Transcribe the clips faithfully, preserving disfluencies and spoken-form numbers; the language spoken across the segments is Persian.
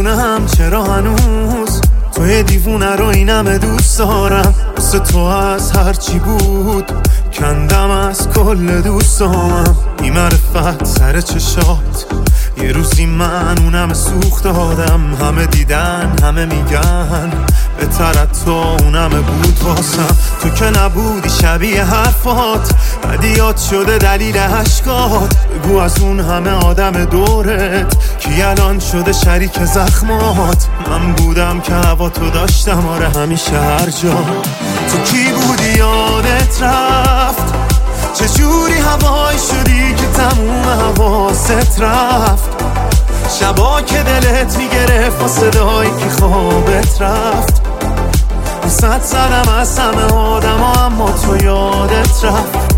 نمیدونم چرا هنوز توی دیوونه رو اینم دوست دارم. واسه تو از هرچی بود کندم از کل دوستامم. بی معرفت سر چشات یه روزی من اونم سوخت دادم. همه دیدن همه میگن بهترت تو اونم بود واسم. تو که نبودی شبیه حرفات بدیات شده دلیل عشقات. بگو از اون همه آدم دورت کی الان شده شریک زخمات. من بودم که هوا تو داشتم آره همیشه هر جا. تو کی بودی یادت رفت چجوری هوایی شدی که تموم حواست رفت. شبا که دلت میگرفت و صدایی که خوابت رفت. صد زدم از همه آدم ها اما تو یادت رفت.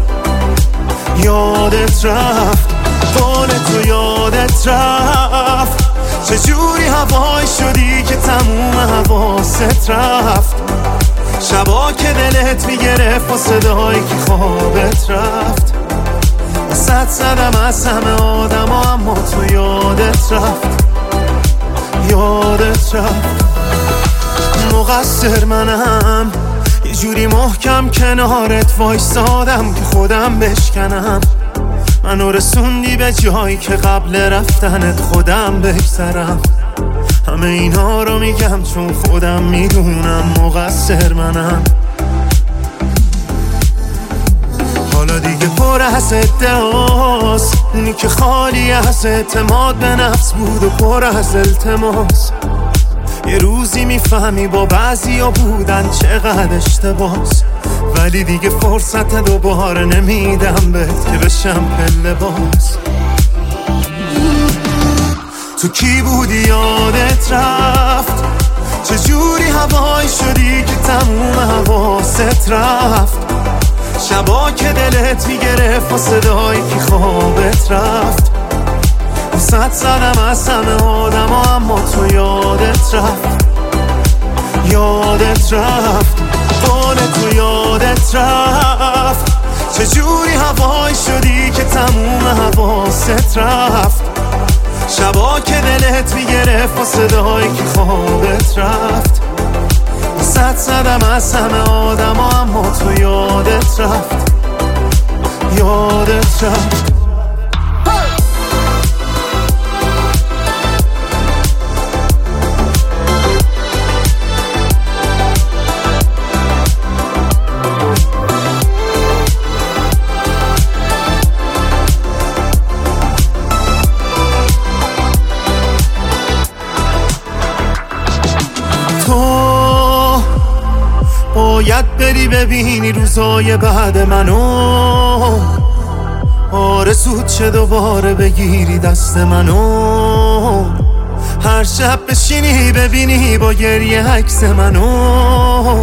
یادت رفت قول تو یادت رفت. چجوری هوایی شدی که تموم حواست رفت. شبا که دلت میگرفت و صدایی که خوابت رفت. صد زدم از همه آدم ها اما تو یادت رفت. یادت رفت. مقصر منم یه جوری محکم کنارت وایسادم که خودم بشکنم. منو رسوندی به جایی که قبل رفتنت خودم بگذرم. همه اینا رو میگم چون خودم میدونم مقصر منم. حالا دیگه پر از ادعاست اونی که خالی از اعتماد به نفس بود و پر از التماس. یه روزی میفهمی با بعضی ها بودن چقدر اشتباس. ولی دیگه فرصت دوباره نمیدم بهت که بشم پله باز. تو کی بودی یادت رفت چجوری هوایی شدی که تموم حواست رفت. شبا که دلت میگرفت و صدایی که خوابت رفت. صد زدم از همه آدم ها اما تو یادت رفت. یادت رفت قول تو یادت رفت. چجوری هوایی شدی که تموم حواست رفت. شبا که دلت میگرفت و صدایی که خوابت رفت. صد زدم از همه آدم ها اما تو یادت رفت. یادت رفت. تو باید بری ببینی روزای بعد منو. آرزوت چه دوباره بگیری دست منو. هر شب بشینی ببینی با گریه عکس منو.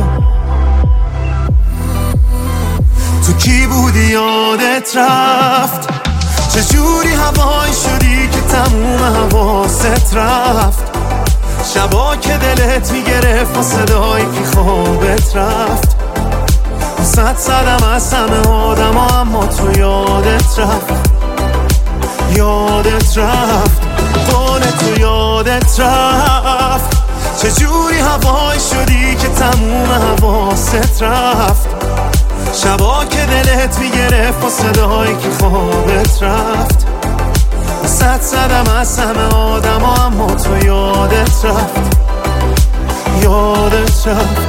تو کی بودی یادت رفت چجوری هوایی شدی که تموم حواست رفت. شبا که دلت میگرفت و صدایی که خوابت رفت. صد زدم از همه آدم ها اما تو یادت رفت. یادت رفت قول تو یادت رفت. چجوری هوایی شدی که تموم حواست رفت. شبا که دلت میگرفت و صدایی که خوابت رفت. صد زدم از همه آدم ها اما تو یادت رفت. یادت رفت.